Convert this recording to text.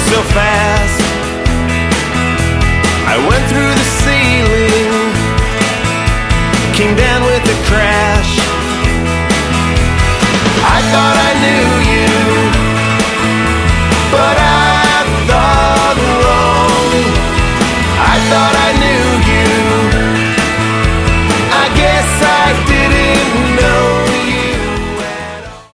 so fast. I went through the ceiling, came down